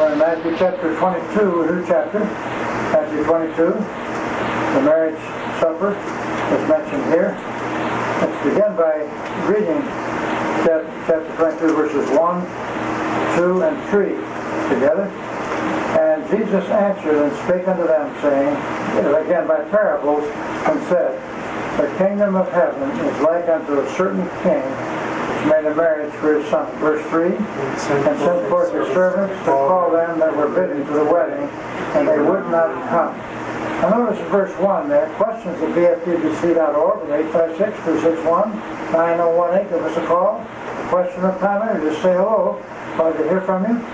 Matthew chapter 22, a new chapter, Matthew 22, the marriage supper is mentioned here. Let's begin by reading chapter 22, verses 1, 2, and 3 together. And Jesus answered and spake unto them, saying, again by parables, and said, The kingdom of heaven is like unto a certain king which made a marriage for his son. Verse 3, And sent forth his servants to call them that were bidden to the wedding, and they would not come. Now notice in verse 1 there, questions at bftbc.org, 856-261, 9018, give us a call. Question or comment, or just say hello. Glad to hear from you.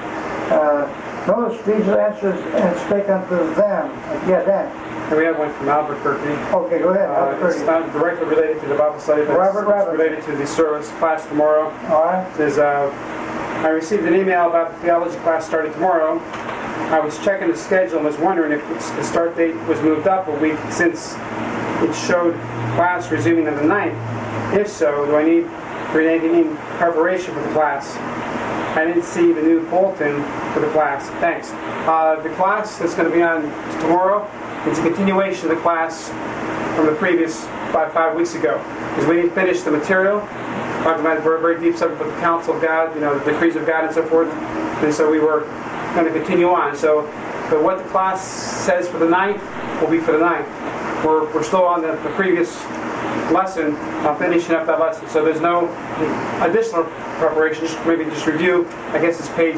Notice Jesus answers and spake unto them. Yeah, Dan. And we have one from Albuquerque. Okay, go ahead. It's not directly related to the Bible study, but it's related to the service class tomorrow. All right. It says, I received an email about the theology class starting tomorrow. I was checking the schedule and was wondering if the start date was moved up a week since it showed class resuming on the 9th. If so, do I need anything in preparation for the class? I didn't see the new bulletin for the class. Thanks. The class that's going to be on tomorrow is a continuation of the class from the previous 5 weeks ago. Because we didn't finish the material. Talked about a very deep subject with the counsel of God, the decrees of God and so forth. And so we were going to continue on. So what the class says for the 9th will be for the 9th. We're still on the previous lesson, finishing up that lesson. So there's no additional preparation, maybe just review. I guess it's page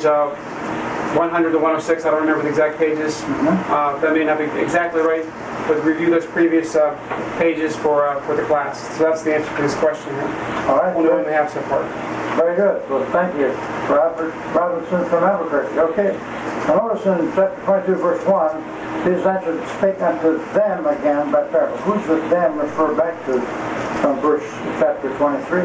100 to 106. I don't remember the exact pages. That may not be exactly right, but review those previous pages for the class. So that's the answer to this question here. All right. Only one we have so far. Very good. Well, thank you. Robert Robinson from Albuquerque. Okay. Now notice in chapter 22, verse 1, Jesus answered, spake unto them again by parable. Who's the them refer back to from chapter 23?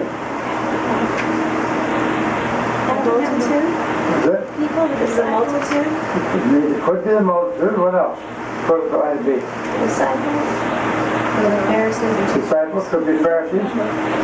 Multitude? Is it? People? Is it a multitude? It could be the multitude. What else? Could it be? Disciples? Or the Pharisees? Disciples, could be Pharisees.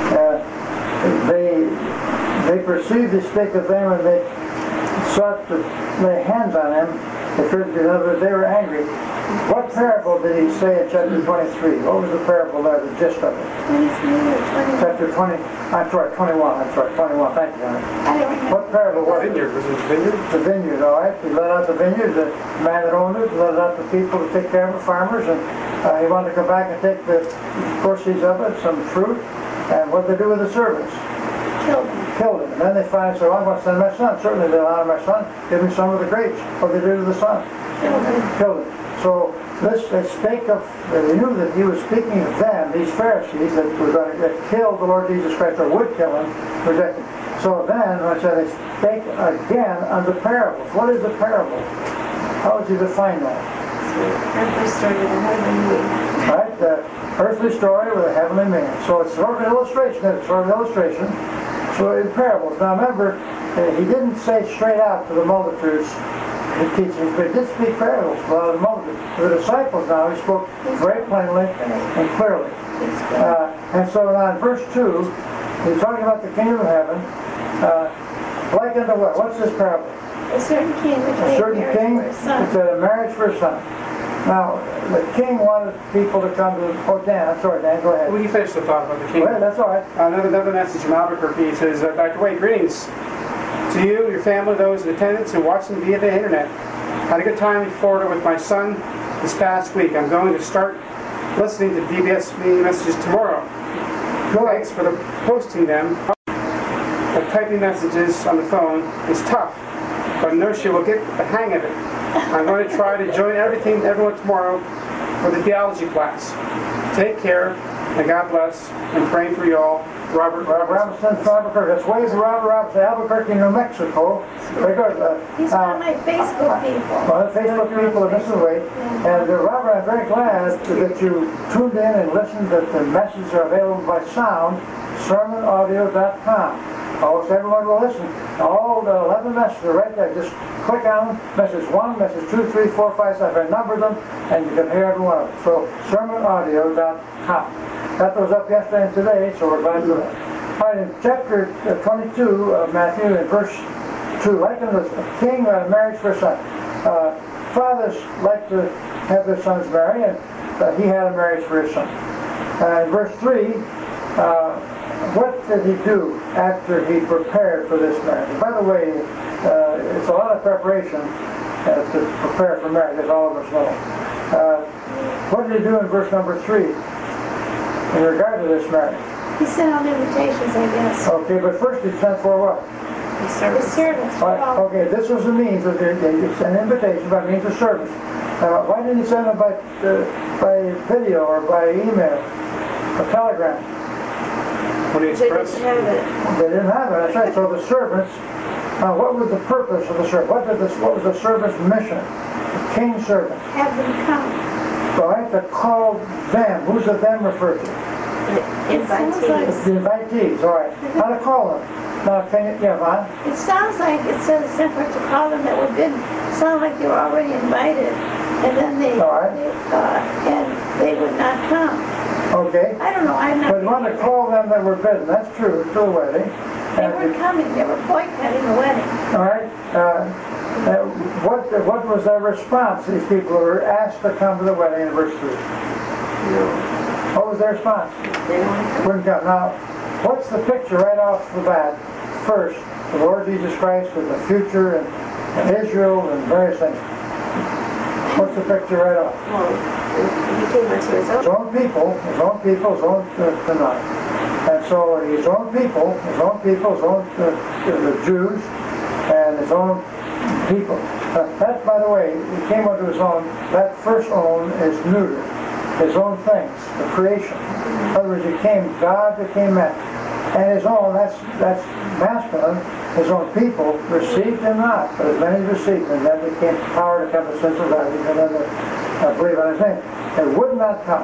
They perceived the spake of them, and they sought to lay hands on him. They were angry. What parable did he say in chapter 23? What was the parable there, the gist of it? 23 or 20? Chapter 20, I'm sorry, 21. I'm sorry, 21. Thank you, honey. What parable was it? Vineyard. Was it the vineyard? The vineyard, all right. He let out the vineyard. The man that owned it let out the people to take care of the farmers, and he wanted to come back and take the proceeds of it, some fruit. And what did they do with the servants? Killed him. And then they finally said, well, I'm going to send my son. Certainly they'll honor my son. Give me some of the grapes. What did they do to the son? Killed him. So they knew that he was speaking of them, these Pharisees that were going to kill the Lord Jesus Christ, or would kill him, reject him. So then, I said, they spake again unto parables. What is a parable? How would you define that? Earthly story with a heavenly meaning. Right? The earthly story with a heavenly meaning. So it's sort of an illustration. It's sort of an illustration. So in parables. Now remember, he didn't say straight out to the multitudes his teachings, but he did speak parables to the multitudes. To the disciples now, he spoke very plainly and clearly. And so now in verse 2, he's talking about the kingdom of heaven. Like unto what? What's this parable? A certain king which made marriage for his son. It's a marriage for his son. Now, the king wanted people to come to... Oh, Dan, I'm sorry, Dan, go ahead. Well, you finished the thought about the king. Well, that's all right. Another message from Albuquerque says, Dr. Wade, greetings to you, your family, those in attendance, and watching via the internet. Had a good time in Florida with my son this past week. I'm going to start listening to DBS messages tomorrow. Thanks for posting them. But typing messages on the phone is tough, but I know she will get the hang of it. I'm going to try to join everyone tomorrow for the theology class. Take care, and God bless. I'm praying for you all. Robert Robinson from Albuquerque. That's Ways Robert Robinson, Albuquerque, New Mexico. Very good. He's one of my Facebook people. Well, the Facebook people, this is the way. And Robert, I'm very glad that you tuned in and listened, that the messages are available by sound, sermonaudio.com. Almost everyone will listen. All the 11 messages are right there. Just click on them. Message 1, message 2, 3, 4, 5, 6. I numbered them, and you can hear every one of them. So, sermonaudio.com. That was up yesterday and today, so we're glad for that. All right, in chapter 22 of Matthew, in verse 2, like in the king who had a marriage for a son. Fathers like to have their sons marry, and he had a marriage for his son. In verse 3, what did he do after he prepared for this marriage? By the way, it's a lot of preparation to prepare for marriage, as all of us know. What did he do in verse number 3 in regard to this marriage? He sent out invitations, I guess. Okay, but first he sent for what? The servants. Right, okay, this was the means of an invitation by means of service. Why didn't he send them by video or by email or telegram? When he They expressed, didn't have it. They didn't have it. That's right. So the servants. What was the purpose of the servant? What was the servant's mission? The king's servant. Have them come. So I have to call them. Who's the them referred to? Invitees. The invitees. All right. How to call them? Now, Vaughn? It sounds like it says separate to call them that were been. Sound like they were already invited, and then they would not come. Okay. I don't know. I'm not. But you want to call them that were bidden. That's true. To the wedding. They weren't coming. They were boycotting the wedding. All right. What was their response? These people were asked to come to the wedding in verse 3. What was their response? They Wouldn't come. Now, what's the picture right off the bat? First, the Lord Jesus Christ with the future and Israel and various things. What's the picture right off? Well, he came unto his own. His own people, his own tonight. And so his own people, the Jews, and his own people. That, by the way, he came unto his own. That first own is neuter. His own things, the creation. In other words, God became man. And his own, that's masculine, his own people received him not, but as many received him, that became power to come to sensible value, and then believe on his name. They would not come.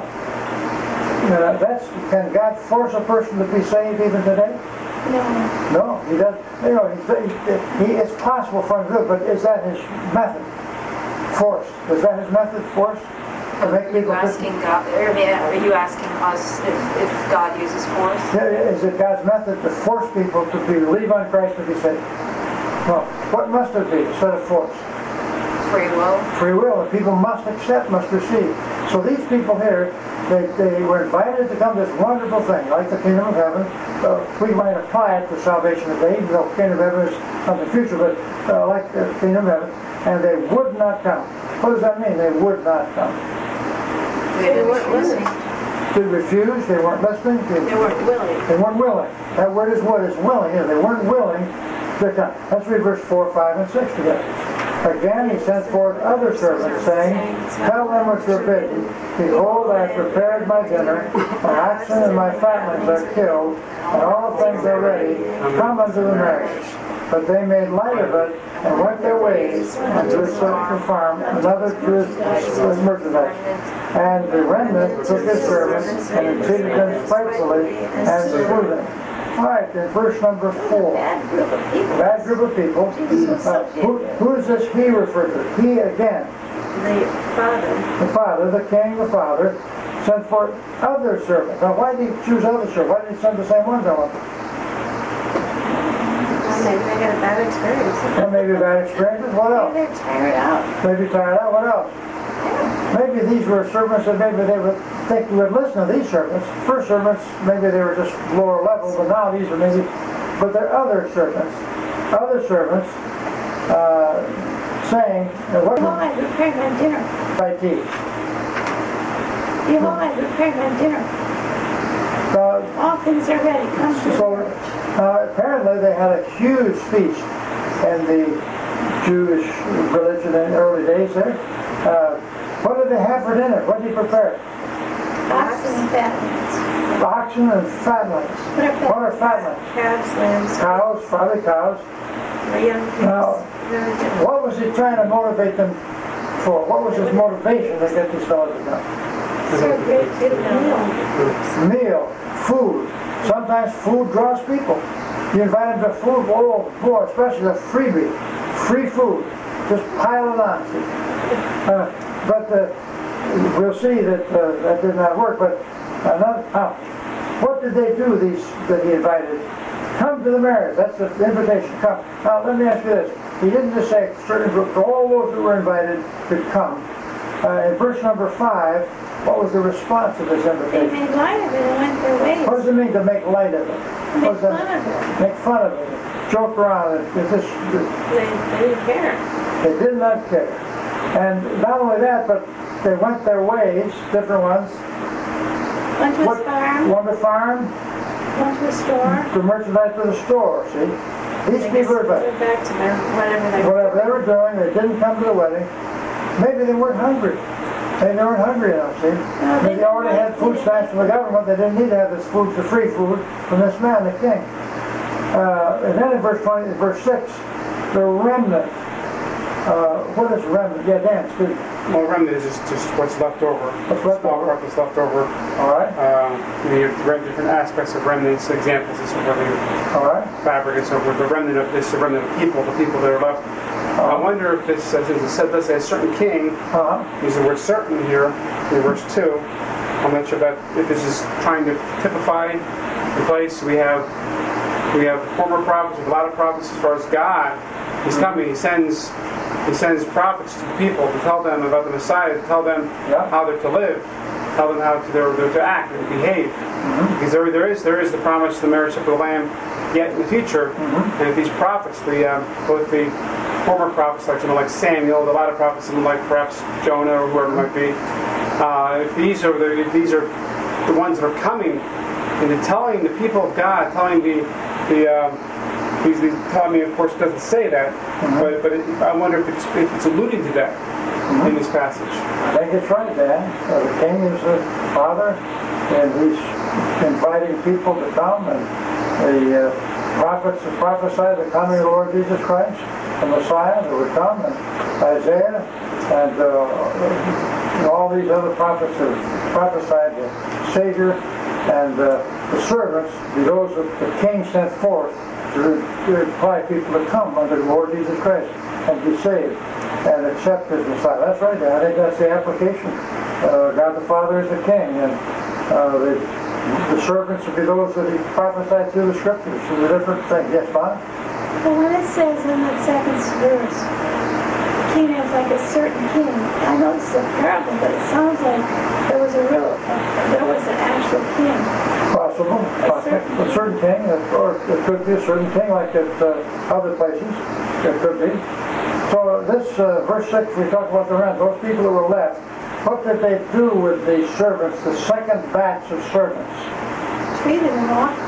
Can God force a person to be saved even today? No, he doesn't. It's possible for him to do it, but is that his method? Force. Is that his method? Force? To make people Are you asking us if God uses force? Is it God's method to force people to believe on Christ to be saved? No. What must it be instead of force? Free will. Free will. And people must accept, must receive. So these people here, they were invited to come to this wonderful thing, like the kingdom of heaven. We might apply it to salvation today, even though the kingdom of heaven is something future, but like the kingdom of heaven. And they would not come. What does that mean? They would not come. They weren't listening. They refused, they weren't listening. They weren't willing. They weren't willing. That word is what is willing. They weren't willing to come. Let's read verse 4, 5, and 6 together. Again he sent forth other servants, saying, Tell them which were bidden, Behold, I have prepared my dinner, my oxen and my fatlings are killed, and all things are ready. Come unto the marriage. But they made light of it, and went their ways, and to his farm, another to his merchandise. And the remnant took his servants, and entreated them spitefully, and slew them. All right, in verse number 4. Bad group of people. Bad group of people. Who is this he referred to? He again. The father. The father, the king, the father, sent forth other servants. Now, why did he choose other servants? Why did he send the same ones? Maybe they got a bad experience. Well, maybe bad experiences. What else? Maybe they're tired out. Maybe tired out. What else? Maybe these were servants that maybe they would think we would listen to these servants. First servants, maybe they were just lower level, but now these are maybe, but they're other servants. Other servants saying, what Behold, I prepared my dinner. by tea? Behold, I prepared my dinner. All things are ready. Come to So apparently they had a huge feast in the Jewish religion in the early days there. What did they have for dinner? What did he prepare? oxen and fatlings. Oxen and fatlings. What are fatlings? Calves, lambs, Cows, probably cows. or young pigs. Now, what was he trying to motivate them for? What was his motivation to get these fellows to come? So great good meal. Meal, food. Sometimes food draws people. You invite them to food, oh boy, especially a freebie. Free food. Just pile it on. But we'll see that that did not work. But what did they do, these that he invited come to the marriage. That's the invitation, come. Now let me ask you this. He didn't just say certain groups, all those who were invited could come. In verse number 5, what was the response of this They invitation? made light of it and went their ways. What does it mean to make light of it? Make What does that- fun of it. Make fun of it. Joke around it. They didn't care. They did not care. And not only that, but they went their ways, different ones. Went to his farm, One to farm, went to a store. to merchandise to the store, see? These people are They're back to their whatever they were. whatever they were doing, they didn't come to the wedding. Maybe they weren't hungry. Maybe they weren't hungry enough, see? Maybe they already had food stamps from the government. They didn't need to have this food, the free food from this man, the king. And then in verse 6, the remnant. What is remnant? Yeah, Dan, speak. Well, remnant is just what's left over. What's left Small over. part that's left over. All right, You have different aspects of remnants, examples of whether all right. fabric and so forth. The remnant of this, the remnant of people, the people that are left. I wonder if this, as it said, let's say a certain king, Uh-huh. use the word certain here in verse 2. I'm not sure that if this is trying to typify the place. We have former prophets, a lot of prophets as far as God. He's coming. He sends prophets to the people to tell them about the Messiah, to tell them Yeah. how they're to live, tell them how they're to act and to behave. Because there is the promise of the marriage of the Lamb yet in the future. And if these prophets, both the former prophets like someone like Samuel, a lot of prophets, someone like perhaps Jonah or whoever it might be, if these are the ones that are coming and they're telling the people of God, telling he's telling me, of course, it doesn't say that, but I wonder if it's alluding to that in this passage. I think it's right, Dan. The king is the father, and he's inviting people to come, and the prophets have prophesied the coming of the Lord Jesus Christ, the Messiah that would come, and Isaiah, and all these other prophets have prophesied the Savior, and the servants, those that the king sent forth to invite people to come under the Lord Jesus Christ and be saved and accept his Messiah. That's right, Dan. I think that's the application. God the Father is the king, and the servants would be those that he prophesied through the scriptures, through the different things. Yes, Bob? But when it says in that second verse, the king is like a certain king, I know it's a parable, but it sounds like there was an actual king. Possible. A certain king, or it could be a certain king like at other places. It could be. So this verse 6, we talk about the rent. Those people who were left, what did they do with the servants, the second batch of servants? Treated them awfully.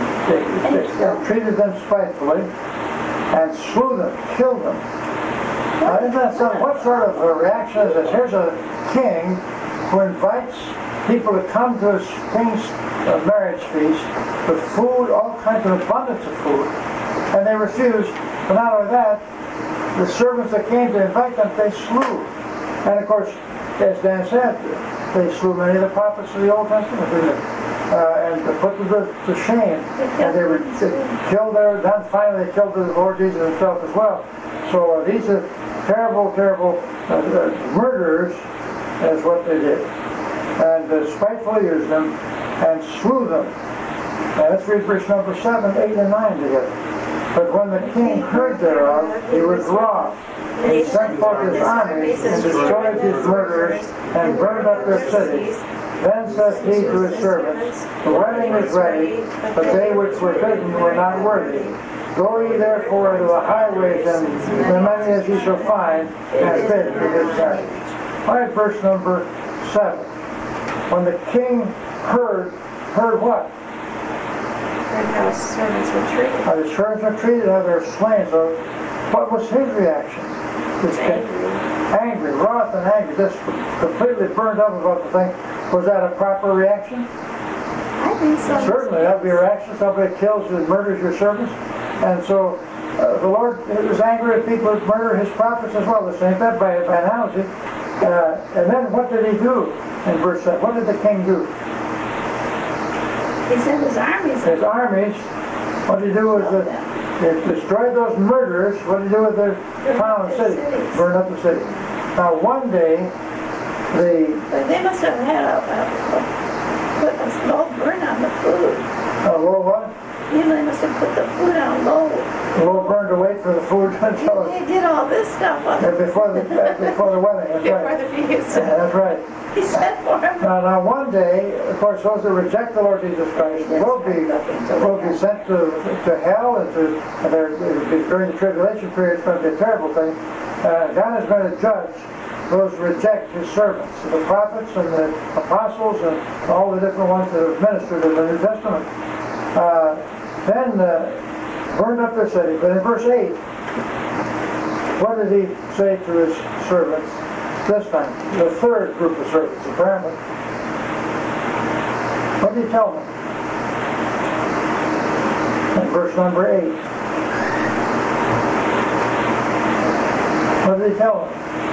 They treated them spitefully and slew them, killed them. Now, isn't that something? What sort of a reaction is this? Here's a king who invites people to come to his king's marriage feast with food, all kinds of abundance of food, and they refused. But not only that, the servants that came to invite them, they slew. And of course, as Dan said, they slew many of the prophets of the Old Testament, didn't they? And put them to shame. And they killed then finally they killed the Lord Jesus himself as well. So these are terrible, terrible murderers, is what they did. And spitefully used them and slew them. Now let's read verse number 7, 8, and 9 together. But when the king heard thereof, he was wroth. And he sent forth his armies and destroyed these murderers and burned up their cities. Then said he to his servants, the wedding is ready, but they which were bidden were not worthy. Go ye therefore into the highways and as many as ye shall find, and bid for this marriage. All right, verse number 7. When the king heard what? Heard how his servants were treated. How the servants were treated, how they were slain. So what was his reaction? Angry, wroth and angry, just completely burned up about the thing. Was that a proper reaction? I think so. Certainly, that would be a reaction. Somebody kills and murders your servants. And so the Lord was angry at people that murder his prophets as well. The same thing by analogy. And then what did he do in verse 7? What did the king do? He sent his armies. His armies, what did he do was they destroyed those murderers. What did he do with their town and city? Burned up the city. Now one day, But they must have had put a slow burn on the food. well, what? they must have put the food on low. Low burn to wait for the food until They did all this stuff on before the wedding. That's before right. the feast. Yeah, that's right. He spent for him. Now, one day, of course, those that reject the Lord Jesus Christ will be sent to hell, and during the tribulation period. It's going to be a terrible thing. God is going to judge those who reject His servants, the prophets and the apostles and all the different ones that have ministered in the New Testament. Then burned up their city. But in verse 8, what did He say to His servants this time? The third group of servants, apparently. What did He tell them? In verse number 8. What did He tell them?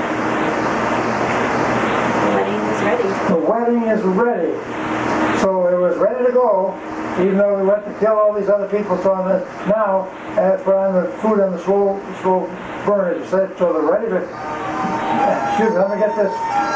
The wedding is ready. The wedding is ready. So it was ready to go, even though we went to kill all these other people. So now, put on the food on the slow burn, as you said, so they're ready to... Excuse me, let me get this.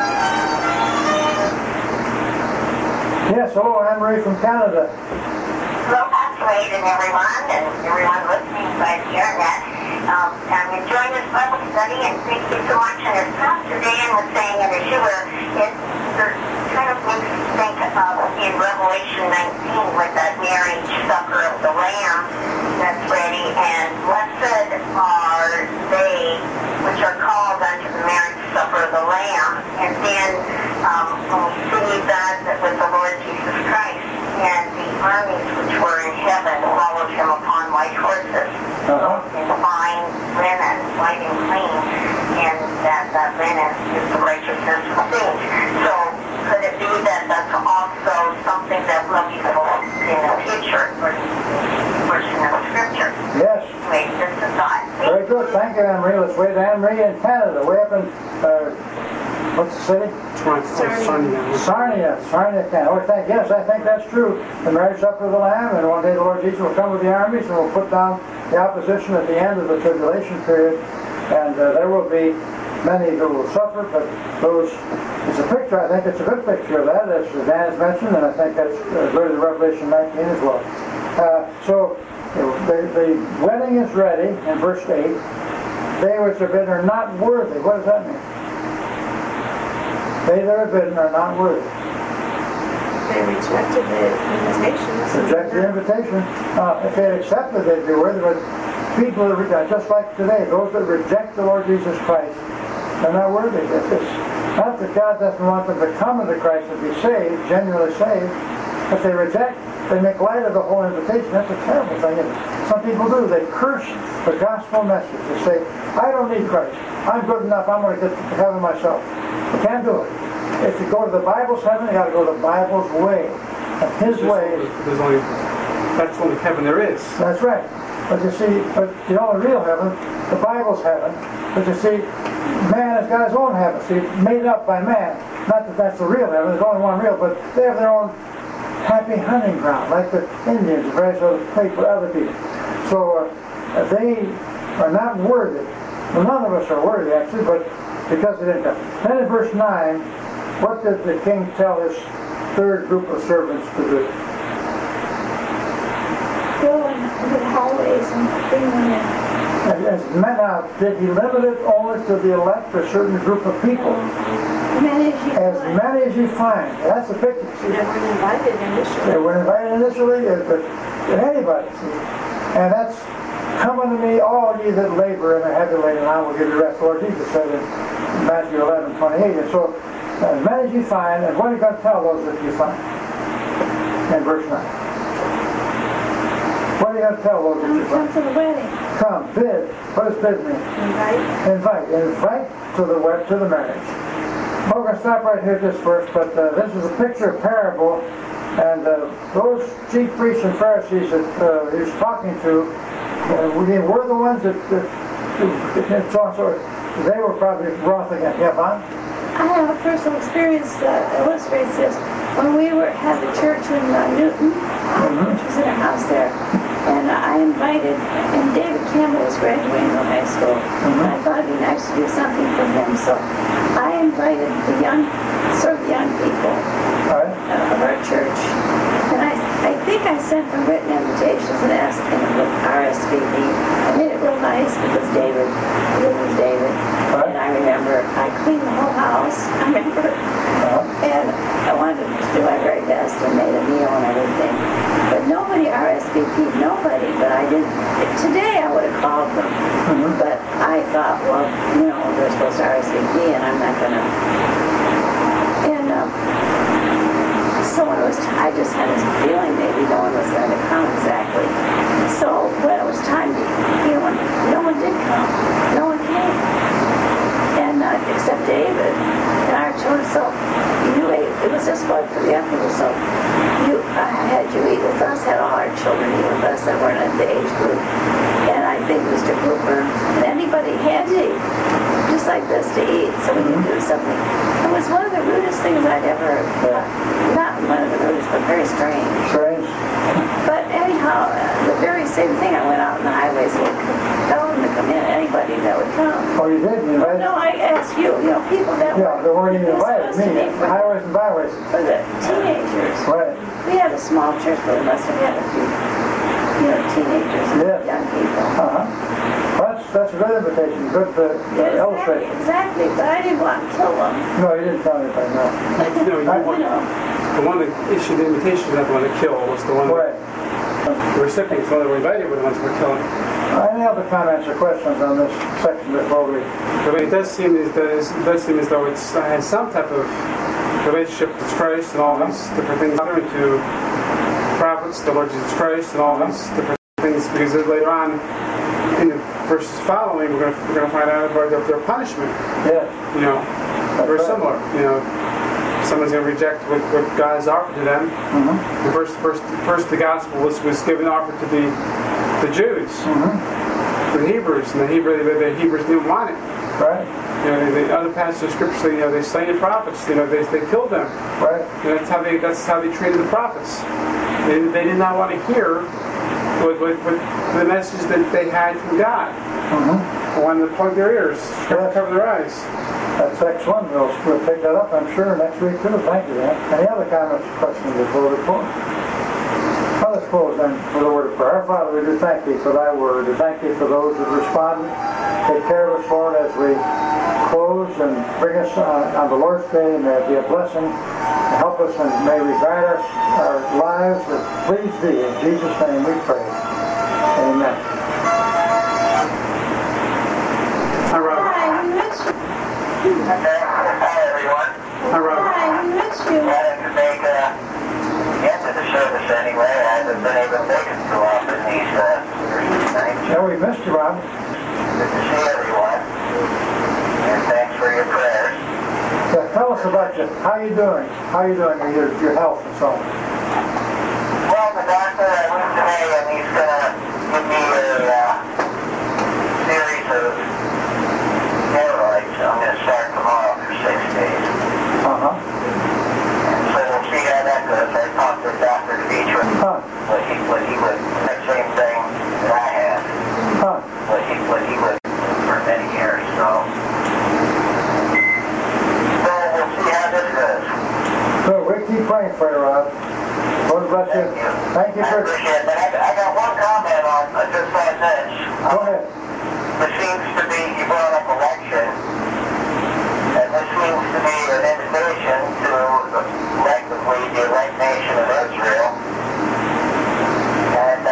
Yes, hello, Anne-Marie from Canada. Hello, Pastor Wade and everyone listening by the internet. I'm enjoying this Bible study, and thank you so much. And as Pastor Dan was saying, and as you were, it kind of makes me think of in Revelation 19 with that marriage supper of the Lamb that's ready, and blessed are they which are called unto the marriage supper of the Lamb. And then when we see that with the Lord Jesus Christ, and the armies which were in heaven followed Him upon white horses, in fine linen, white and clean, and that linen is the righteousness of saints. So could it be that that's also something that will be fulfilled in the future, or portion of Scripture? Yes. Wait, just a thought. Very good. Thank you, Anne-Marie. Let's wait to Anne-Marie in Canada, way up in, what's the city? Sarnia, Canada. Oh, yes, I think that's true. The marriage supper of the Lamb, and one day the Lord Jesus will come with the armies and will put down the opposition at the end of the tribulation period, and there will be many who will suffer, but it's a picture, I think it's a good picture of that, as Dan has mentioned, and I think that's good in Revelation 19 as well. So the wedding is ready in verse 8. They which are bidden are not worthy. What does that mean? They that are bidden are not worthy. They rejected the invitation. Reject the invitation. If they had accepted, they'd be worthy, but people are just like today, those that reject the Lord Jesus Christ, they're not worthy. It's not that God doesn't want them to come into Christ and be saved, genuinely saved, but they reject, they make light of the whole invitation. That's a terrible thing. Some people do. They curse the gospel message. They say, I don't need Christ. I'm good enough. I'm going to get to heaven myself. You can't do it. If you go to the Bible's heaven, you got to go the Bible's way. And His way. That's the only heaven there is. That's right. But you see, the real heaven, the Bible's heaven. But you see, man has got his own heaven. See, made up by man. Not that that's the real heaven. There's only one real, but they have their own happy hunting ground, like the Indians, various other people, other people. So they are not worthy. Well, none of us are worthy, actually, but because they didn't come. Then in verse 9, what did the king tell his third group of servants to do? Go into the hallways and bring them in. Now, did he limit it only to the elect, a certain group of people? As many as you find. That's the picture. They weren't invited initially. They weren't invited initially, but anybody. See? And that's, come unto me, all ye that labor and are heavy laden, and I will give you rest. Lord Jesus said in Matthew 11:28. And so, as many as you find, and what are you going to tell those that you find? In verse 9. What are you going to tell those that you find? Come to the wedding. Come, bid. What does bid mean? Invite. Invite to the marriage. Well, we're going to stop right here just first, but this is a picture of parable, and those chief priests and Pharisees that he was talking to, were the ones that so they were probably wroth again. Yeah, Bob? I have a personal experience that illustrates this. When we had the church in Newton, which was in a house there, and I invited, and David Campbell was graduating from high school, and I thought it'd be nice to do something for him, so I invited the young people of our church, and I I think I sent them written invitations and asked them to RSVP. I made it real nice because David, it was David. Right. And I remember I cleaned the whole house. I remember. And I wanted to do my very best and made a meal and everything. But nobody RSVP'd, nobody. But I did. Today I would have called them. But I thought, well, you know, they're supposed to RSVP and I'm not going to. And so when it was, I just had this feeling maybe no one was going to come exactly. So when it was time to, you know, when no one did come, no one came. And except David and our children. So you ate, it was just good for the afternoon. So you had you eat with us, had all our children eat with us that weren't in the age group. And I think Mr. Cooper and anybody had to eat just like this to eat so we could do something. It was one of the rudest things I'd ever, not one of the rudest, but very strange. Strange. But anyhow, the very same thing, I went out in the highways and tell them to come in, anybody that would come. Oh, you did? You invited? No, I asked you, you know, people that Yeah, they weren't even invited. supposed to Me, be for, highways and byways. for the teenagers. Right. We had a small church, but we must have had a few, you know, teenagers and Yes. young people. Well, that's a good invitation. Good illustration. Exactly, but I didn't want to kill them. No, you didn't tell anybody, no. No, you You want, know, the one that issued the invitation is not the one that killed, was the one that Right. the recipients, the one that were invited were the ones that were killing. Any other comments or questions on this section before we... But it does seem as though it has some type of relationship with Christ and all these different things, other to prophets, the Lord Jesus Christ, and all these different things, because later on in the verses following, we're going to find out about their punishment. Yes. You know, very right. similar. You know, someone's going to reject what God has offered to them. The first the gospel was given offered to the Jews, the Hebrews, and the Hebrews didn't want it. Right. You know, the other passages of Scripture, you know, they slain the prophets. You know, they killed them. Right. You know, that's how they treated the prophets. They did not want to hear what the message that they had from God. They wanted to plug their ears, cover their eyes. That's excellent. We'll pick that up, I'm sure, next week too. Thank you, Dan. Any other comments or questions before we close? Well, let's close then with a word of prayer. Our Father, we do thank Thee for Thy word. We thank Thee for those who responded. Take care of us, Lord, as we close and bring us on the Lord's Day. May it be a blessing to help us and may we guide our lives that please Thee. In Jesus' name we pray. Amen. Hi, Robert. hi, we miss you. Hi, everyone. Hi, Robert. Hi, we miss you. Glad to make get to the service anyway. I haven't been able to make it too often these nights. Yeah, we missed you, Rob. Good to see everyone. And thanks for your prayers. Yeah, tell us about you. How you doing? How you doing with your health and so on? Well, the doctor I went today and he's going to give me a series of steroids. I'm going to start tomorrow for 6 days. And so we'll see how that goes. I talked to Dr. Demetrius. What he would, the same thing that I had. What he would for many years. So we'll see how this goes. Good. We keep praying for you, Rob. Lord bless you. Thank you I for... appreciate it. But I got one comment on just on this. Go ahead. There seems to be, you brought up election, and this seems to be an invitation to collectively the elect nation of Israel. And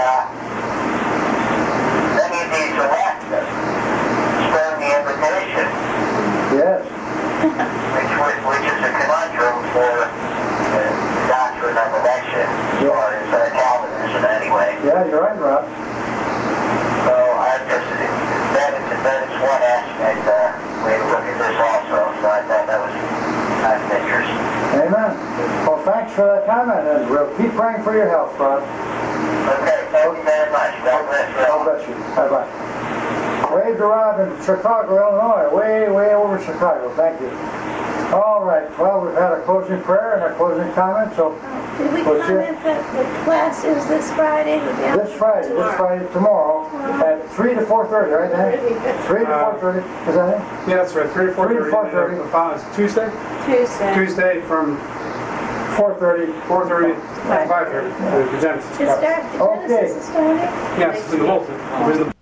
many of these elect spurn the invitation, Yes. which is a conundrum for the doctrine of election, as far as Calvinism anyway. Yeah, you're right, Rob. So I just, that is one aspect, way to look at this also, so I thought that was kind of interesting. Amen. Well, thanks for that comment, and we'll keep praying for your health, Rob. Okay, thank you very much. God bless you. God bless you. Bye-bye. Wave to Rob in Chicago, Illinois. Way over Chicago. Thank you. All right. Well, we've had a closing prayer and a closing comment, so Did we Well, sure. comment that the class is this Friday? this Friday, tomorrow, at 3 to 4:30, right, Dan? 3 to 4:30. Is that it? Yeah, that's right. 3 to 4:30. 3 to 4:30. Tuesday? Tuesday. Tuesday from 4:30. 4:30 and 5:30, the Genesis It class. starts, Okay. Genesis is starting? Yes, it's in the bulletin. It was in the